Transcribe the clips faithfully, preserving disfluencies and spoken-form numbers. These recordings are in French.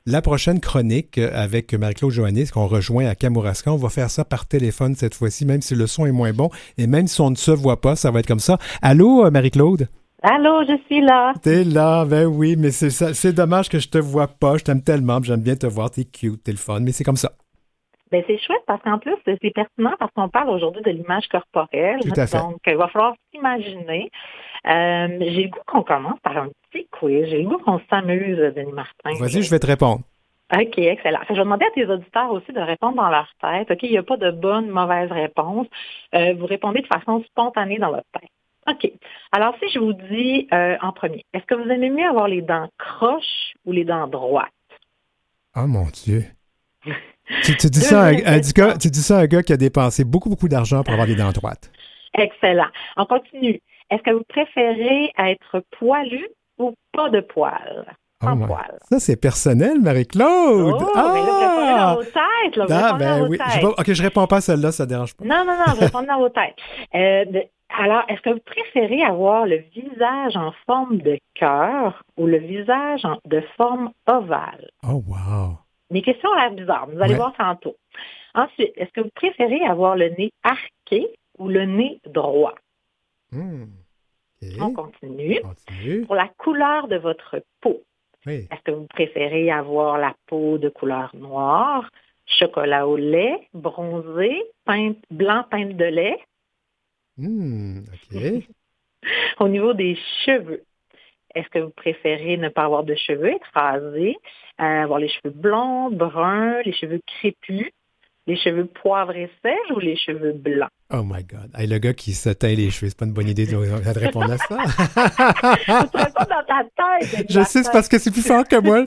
la prochaine chronique avec Marie-Claude Joannis, qu'on rejoint à Kamouraska, on va faire ça par téléphone cette fois-ci, même si le son est moins bon et même si on ne se voit pas, ça va être comme ça. Allô, Marie-Claude? Allô, je suis là. T'es là, ben oui, mais c'est ça, c'est dommage que je te vois pas. Je t'aime tellement, j'aime bien te voir, t'es cute, t'es le fun, mais c'est comme ça. Ben c'est chouette parce qu'en plus, c'est pertinent parce qu'on parle aujourd'hui de l'image corporelle. Tout à fait. Donc, il va falloir s'imaginer. Euh, j'ai le goût qu'on commence par un petit quiz. J'ai le goût qu'on s'amuse, Denis Martin. Vas-y, je vais te répondre. OK, excellent. Je vais demander à tes auditeurs aussi de répondre dans leur tête. OK, il n'y a pas de bonne, mauvaise réponse. Euh, vous répondez de façon spontanée dans votre tête. OK. Alors, si je vous dis euh, en premier, est-ce que vous aimez mieux avoir les dents croches ou les dents droites? Oh mon Dieu. tu, tu, dis ça à, à, du gars, tu dis ça à un gars qui a dépensé beaucoup, beaucoup d'argent pour avoir des dents droites. Excellent. On continue. Est-ce que vous préférez être poilu ou pas de poils? Sans Oh, poils. Ça, c'est personnel, Marie-Claude. Oh, ah! mais là, vous répondez dans vos têtes. Là, vous ah, répondez ben dans vos oui. têtes. Je, OK, je réponds pas à celle-là, ça dérange pas. Non, non, non, vous répondez dans vos têtes. Euh, de, alors, est-ce que vous préférez avoir le visage en forme de cœur ou le visage en, de forme ovale? Oh, wow. Mes questions ont l'air bizarres. Vous allez ouais. voir tantôt. Ensuite, est-ce que vous préférez avoir le nez arqué ou le nez droit? Mmh. Okay. On continue. On continue. Pour la couleur de votre peau, oui. est-ce que vous préférez avoir la peau de couleur noire, chocolat au lait, bronzé, peinte, blanc peinte de lait? Mmh. OK. Au niveau des cheveux, est-ce que vous préférez ne pas avoir de cheveux, être rasé, euh, avoir les cheveux blonds, bruns, les cheveux crépus, les cheveux poivrés sèches ou les cheveux blancs? Oh my God. Hey, le gars qui se teint les cheveux, c'est pas une bonne idée de, de répondre à ça. Tu réponds dans ta tête. Je sais, c'est parce que c'est plus fort que moi.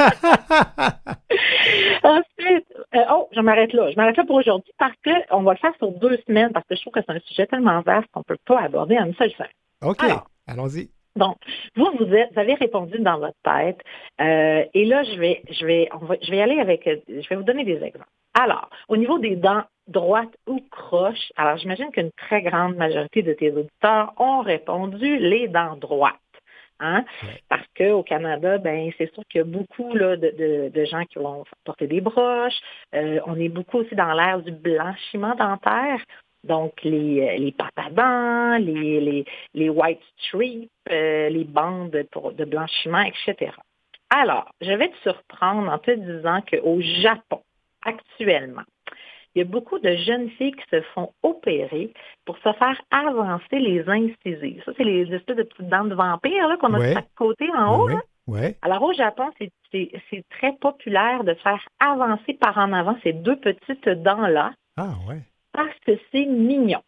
Ensuite, euh, oh, je m'arrête là. Je m'arrête là pour aujourd'hui parce qu'on va le faire sur deux semaines parce que je trouve que c'est un sujet tellement vaste qu'on ne peut pas aborder en une seule semaine. OK. Alors, allons-y. Donc, vous, vous, êtes, vous avez répondu dans votre tête. Euh, et là, je vais, je vais, on va, je vais y aller avec, je vais vous donner des exemples. Alors, au niveau des dents droites ou croches, alors j'imagine qu'une très grande majorité de tes auditeurs ont répondu les dents droites. Hein? Ouais. Parce qu'au Canada, ben c'est sûr qu'il y a beaucoup là, de, de, de gens qui vont porter des broches. Euh, on est beaucoup aussi dans l'ère du blanchiment dentaire. Donc, les, les pâtes à dents, les, les, les white strips, euh, les bandes pour, de blanchiment, et cetera. Alors, je vais te surprendre en te disant qu'au Japon, actuellement, il y a beaucoup de jeunes filles qui se font opérer pour se faire avancer les incisives. Ça, c'est les espèces de petites dents de vampire là, qu'on a ouais. de chaque côté en haut. Ouais. Là. Ouais. Alors, au Japon, c'est, c'est, c'est très populaire de faire avancer par en avant ces deux petites dents-là. Ah, ouais. Parce que c'est mignon.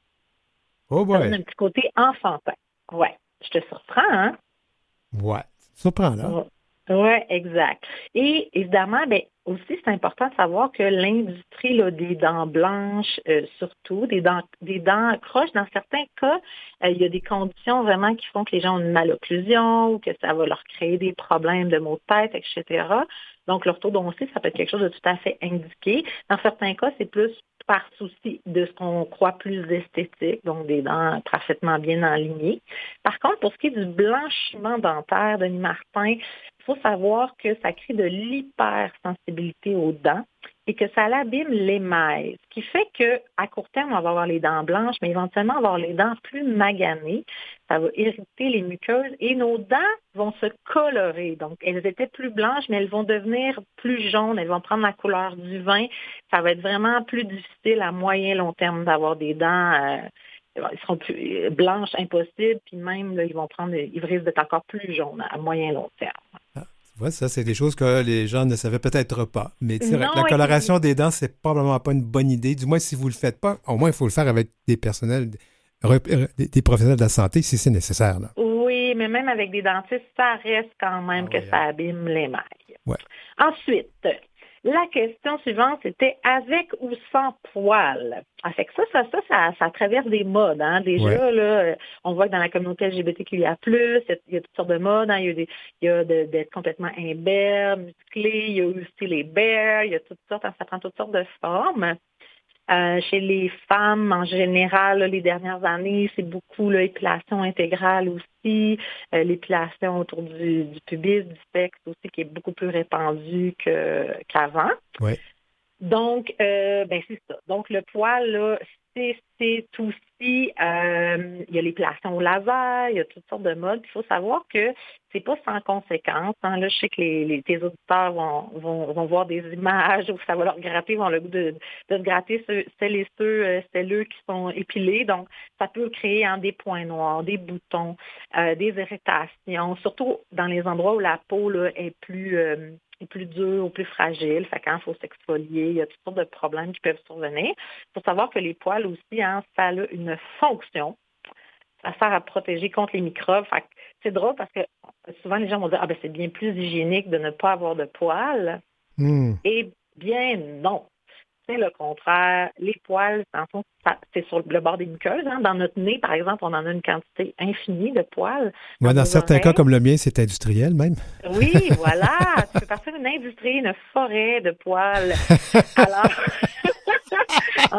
Oh boy. Ça donne un petit côté enfantin. Ouais. Je te surprends, hein? Ouais. Surprends, là. Ouais. Oui, exact. Et évidemment, ben, aussi, c'est important de savoir que l'industrie là, des dents blanches, euh, surtout, des dents, des dents croches, dans certains cas, euh, il y a des conditions vraiment qui font que les gens ont une malocclusion ou que ça va leur créer des problèmes de maux de tête, et cetera. Donc, l'orthodontie, ça peut être quelque chose de tout à fait indiqué. Dans certains cas, c'est plus par souci de ce qu'on croit plus esthétique, donc des dents parfaitement bien alignées. Par contre, pour ce qui est du blanchiment dentaire, Denis Martin, il faut savoir que ça crée de l'hypersensibilité aux dents et que ça l'abîme l'émail, ce qui fait qu'à court terme, on va avoir les dents blanches, mais éventuellement, on va avoir les dents plus maganées. Ça va irriter les muqueuses et nos dents vont se colorer. Donc, elles étaient plus blanches, mais elles vont devenir plus jaunes. Elles vont prendre la couleur du vin. Ça va être vraiment plus difficile à moyen long terme d'avoir des dents... Euh, ils seront plus blanches, impossible, puis même, là, ils vont prendre, ils risquent d'être encore plus jaunes à moyen long terme. Ah, tu vois, ça, c'est des choses que les gens ne savaient peut-être pas. Mais tu sais, la coloration des dents, c'est probablement pas une bonne idée. Du moins, si vous le faites pas, au moins, il faut le faire avec des personnels, des professionnels de la santé, si c'est nécessaire. Là. Oui, mais même avec des dentistes, ça reste quand même ah, que oui, ça abîme l'émail. Ouais. Ensuite, la question suivante, c'était avec ou sans poils. Ah, fait que ça, ça, ça, ça, ça traverse des modes. Hein. Déjà, ouais. là, on voit que dans la communauté L G B T Q I A plus, il y a, il y a toutes sortes de modes. Hein. Il y a, des, il y a de, d'être complètement imberbe, musclé, il y a aussi les bears, il y a toutes sortes, ça prend toutes sortes de formes. Euh, chez les femmes, en général, là, les dernières années, c'est beaucoup l'épilation intégrale aussi, euh, l'épilation autour du, du pubis, du sexe aussi, qui est beaucoup plus répandue que, qu'avant. Oui. Donc, euh, ben c'est ça. Donc, le poil, là, c'est, c'est aussi, euh, il y a l'épilation au laser, il y a toutes sortes de modes. Il faut savoir que c'est pas sans conséquence. Hein. Là, je sais que les, les, tes auditeurs vont, vont, vont voir des images où ça va leur gratter, vont le goût de, de se gratter ceux, celles et ceux, euh, celles qui sont épilés. Donc, ça peut créer hein, des points noirs, des boutons, euh, des irritations, surtout dans les endroits où la peau là, est plus... Euh, est plus dur ou plus fragile. Fait quand il faut s'exfolier, il y a toutes sortes de problèmes qui peuvent survenir. Il faut savoir que les poils aussi, hein, ça a une fonction. Ça sert à protéger contre les microbes. Fait que c'est drôle parce que souvent les gens vont dire ah ben c'est bien plus hygiénique de ne pas avoir de poils. Mm. Eh bien non. C'est le contraire. Les poils, en fond, c'est sur le bord des muqueuses. Hein. Dans notre nez, par exemple, on en a une quantité infinie de poals. Dans, ouais, dans certains oreilles. Cas, comme le mien, c'est industriel même. Oui, voilà. Tu peux partir d'une industrie, une forêt de poils. Alors, en,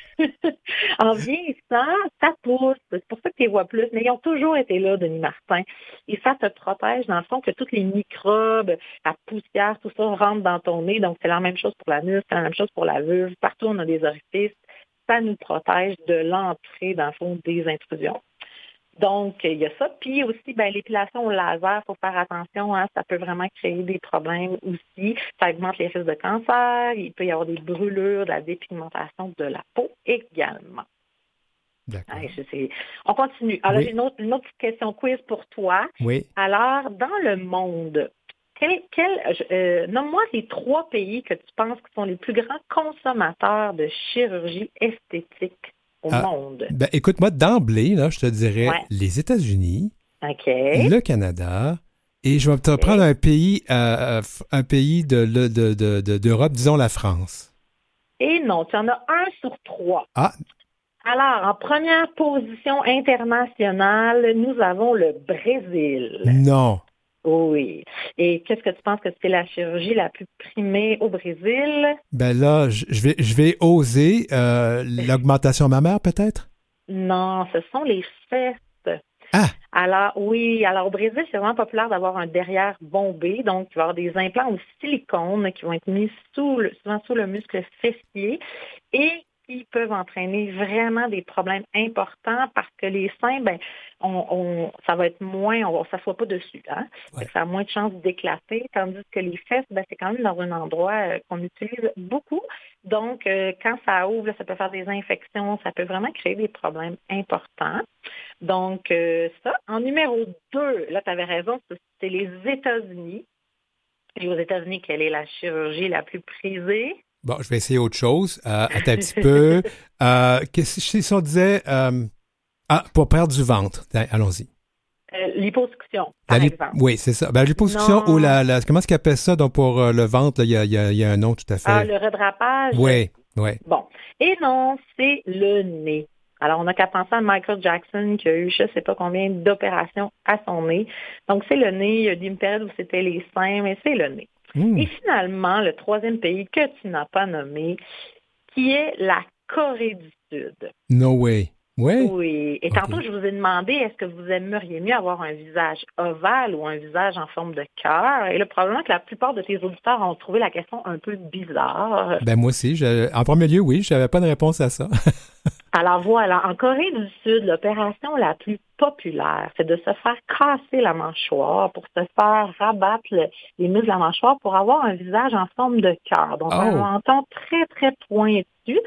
en vieillissant, ça pousse. C'est pour ça que tu les vois plus. Mais ils ont toujours été là, Denis Martin. Et ça te protège, dans le fond, que tous les microbes, la poussière, tout ça rentre dans ton nez. Donc, c'est la même chose pour la nuque, c'est la même chose pour la vulve. Partout, on a des orifices. Ça nous protège de l'entrée, dans le fond, des intrusions. Donc, il y a ça. Puis aussi, ben, l'épilation au laser, il faut faire attention, hein, ça peut vraiment créer des problèmes aussi. Ça augmente les risques de cancer. Il peut y avoir des brûlures, de la dépigmentation de la peau également. D'accord. Hein, je sais. On continue. Alors, oui. j'ai une autre, une autre petite question quiz pour toi. Oui. Alors, dans le monde, quel, quel, euh, nomme-moi les trois pays que tu penses qui sont les plus grands consommateurs de chirurgie esthétique au ah, monde. Ben, écoute, moi, d'emblée, là, je te dirais ouais. les États-Unis, okay. le Canada, et je vais te okay. prendre un pays, euh, un pays de, de, de, de, d'Europe, disons la France. Et non, tu en as un sur trois. Ah. Alors, en première position internationale, nous avons le Brésil. Non. Oui. Et qu'est-ce que tu penses que c'est la chirurgie la plus primée au Brésil? Ben là, je vais, je vais oser euh, l'augmentation mammaire, peut-être? Non, ce sont les fesses. Ah! Alors, oui, alors au Brésil, c'est vraiment populaire d'avoir un derrière bombé. Donc, il va y avoir des implants au silicone qui vont être mis sous le, souvent sous le muscle fessier et qui peuvent entraîner vraiment des problèmes importants parce que les seins, ben, on, on, ça va être moins, on ne s'assoit pas dessus. Hein? Ouais. Ça a moins de chances d'éclater, tandis que les fesses, ben, c'est quand même dans un endroit euh, qu'on utilise beaucoup. Donc, euh, quand ça ouvre, là, ça peut faire des infections, ça peut vraiment créer des problèmes importants. Donc, euh, ça. En numéro deux, là, tu avais raison, c'est les États-Unis. Et aux États-Unis, quelle est la chirurgie la plus prisée? Bon, je vais essayer autre chose. Euh, attends un petit peu. Euh, qu'est-ce que si on disait... Euh, ah, pour perdre du ventre. Allons-y. Euh, l'hyposuction, par la, exemple. Oui, c'est ça. Ben, l'hyposuction non. ou la, la... Comment est-ce qu'ils appellent ça? Donc, pour euh, le ventre, il y a, y, a, y a un nom tout à fait. Ah, le redrapage? Oui, oui. Bon. Et non, c'est le nez. Alors, on n'a qu'à penser à Michael Jackson qui a eu je ne sais pas combien d'opérations à son nez. Donc, c'est le nez. Il y a eu une période où c'était les seins, mais c'est le nez. Mmh. Et finalement, le troisième pays que tu n'as pas nommé, qui est la Corée du Sud. No way. Oui. Oui. Et tantôt, okay. je vous ai demandé, est-ce que vous aimeriez mieux avoir un visage ovale ou un visage en forme de cœur? Et là, probablement que la plupart de tes auditeurs ont trouvé la question un peu bizarre. Ben moi aussi. Je, en premier lieu, oui, je n'avais pas de réponse à ça. Alors voilà, en Corée du Sud, l'opération la plus populaire, c'est de se faire casser la mâchoire pour se faire rabattre le, les muscles de la mâchoire pour avoir un visage en forme de cœur. Donc, oh. un menton très, très pointu.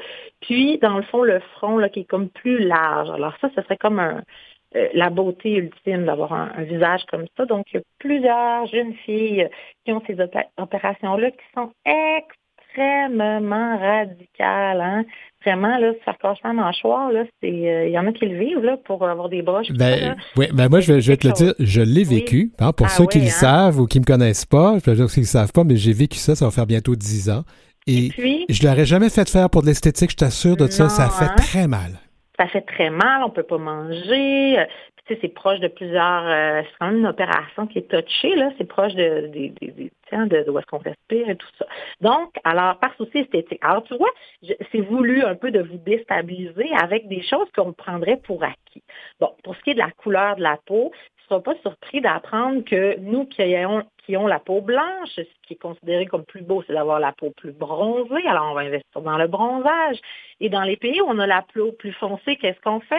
Puis, dans le fond, le front là, qui est comme plus large. Alors ça, ce serait comme un, euh, la beauté ultime d'avoir un, un visage comme ça. Donc, il y a plusieurs jeunes filles qui ont ces opé- opérations-là qui sont extrêmement radicales. Hein? Vraiment, là, se faire casser la mâchoire, là, c'est, il euh, y en a qui le vivent là, pour avoir des broches. Ben, ça, oui, ben moi, je vais, je vais te le dire, je l'ai vécu. Oui. Hein, pour ah, ceux qui oui, le hein? savent ou qui ne me connaissent pas, je peux dire qu'ils ne savent pas, mais j'ai vécu ça, ça va faire bientôt dix ans. Et, Et puis, je ne l'aurais jamais fait faire pour de l'esthétique, je t'assure de non, ça, ça fait hein? très mal. Ça fait très mal, on ne peut pas manger. sais, c'est proche de plusieurs, euh, c'est quand même une opération qui est touchée, là, c'est proche de, de, de, de, de, de où est-ce qu'on respire et tout ça. Donc, alors, par souci esthétique. Alors, tu vois, je, c'est voulu un peu de vous déstabiliser avec des choses qu'on prendrait pour acquis. Bon, pour ce qui est de la couleur de la peau, tu ne seras pas surpris d'apprendre que nous qui ayons, qui ont la peau blanche, ce qui est considéré comme plus beau, c'est d'avoir la peau plus bronzée. Alors, on va investir dans le bronzage. Et dans les pays où on a la peau plus foncée, qu'est-ce qu'on fait?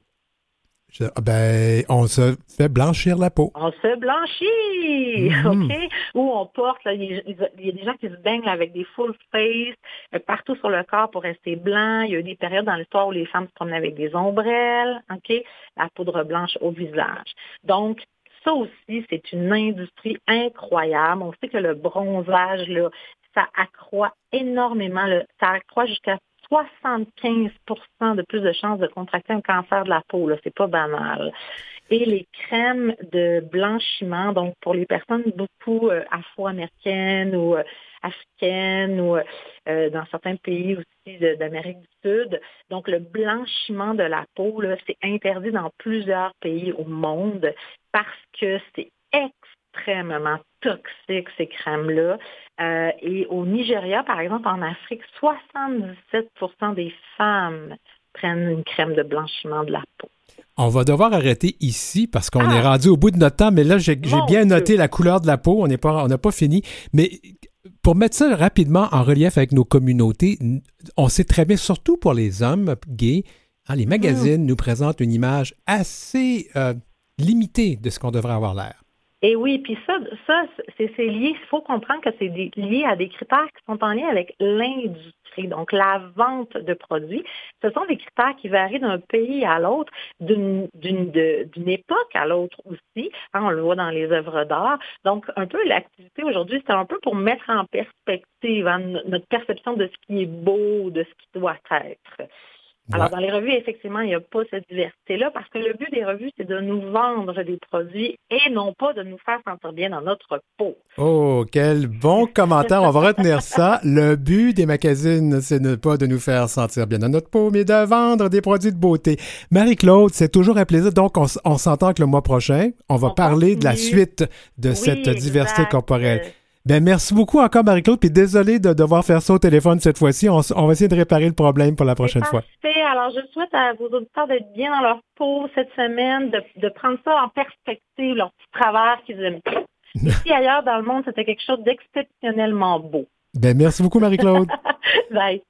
Je, ben, on se fait blanchir la peau. On se blanchit, mm-hmm. OK? Ou on porte, là, il y a des gens qui se baignent là, avec des full face euh, partout sur le corps pour rester blanc. Il y a eu des périodes dans l'histoire où les femmes se promenaient avec des ombrelles, OK? La poudre blanche au visage. Donc, ça aussi, c'est une industrie incroyable. On sait que le bronzage, là, ça accroît énormément, là, ça accroît jusqu'à soixante-quinze pour cent de plus de chances de contracter un cancer de la peau, là, c'est pas banal. Et les crèmes de blanchiment, donc pour les personnes beaucoup euh, afro-américaines ou euh, africaines ou euh, dans certains pays aussi de, d'Amérique du Sud, donc le blanchiment de la peau, là, c'est interdit dans plusieurs pays au monde parce que c'est extrêmement toxique, ces crèmes-là. Euh, et au Nigeria, par exemple, en Afrique, soixante-dix-sept pour cent des femmes prennent une crème de blanchiment de la peau. On va devoir arrêter ici parce qu'on ah, est rendu au bout de notre temps, mais là, j'ai, j'ai bien Dieu. noté la couleur de la peau. On n'est pas, on n'a pas fini. Mais pour mettre ça rapidement en relief avec nos communautés, on sait très bien, surtout pour les hommes gays, hein, les magazines mmh. nous présentent une image assez euh, limitée de ce qu'on devrait avoir l'air. Et oui, puis ça, ça c'est, c'est lié, il faut comprendre que c'est des, lié à des critères qui sont en lien avec l'industrie, donc la vente de produits. Ce sont des critères qui varient d'un pays à l'autre, d'une, d'une, de, d'une époque à l'autre aussi. Hein, on le voit dans les œuvres d'art. Donc, un peu l'activité aujourd'hui, c'est un peu pour mettre en perspective hein, notre perception de ce qui est beau, de ce qui doit être. Alors, dans les revues, effectivement, il n'y a pas cette diversité-là parce que le but des revues, c'est de nous vendre des produits et non pas de nous faire sentir bien dans notre peau. Oh, quel bon commentaire. On va retenir ça. Le but des magazines, c'est ne pas de nous faire sentir bien dans notre peau, mais de vendre des produits de beauté. Marie-Claude, c'est toujours un plaisir. Donc, on, on s'entend que le mois prochain, on va on parler continue. de la suite de oui, cette diversité exact. corporelle. Ben merci beaucoup encore, Marie-Claude, puis désolé de devoir faire ça au téléphone cette fois-ci. On, on va essayer de réparer le problème pour la prochaine fois. Parfait. Alors, je souhaite à vos auditeurs d'être bien dans leur peau cette semaine, de, de prendre ça en perspective, leur petit travers qu'ils aiment pas. Ici, ailleurs dans le monde, c'était quelque chose d'exceptionnellement beau. Ben merci beaucoup, Marie-Claude. Bye.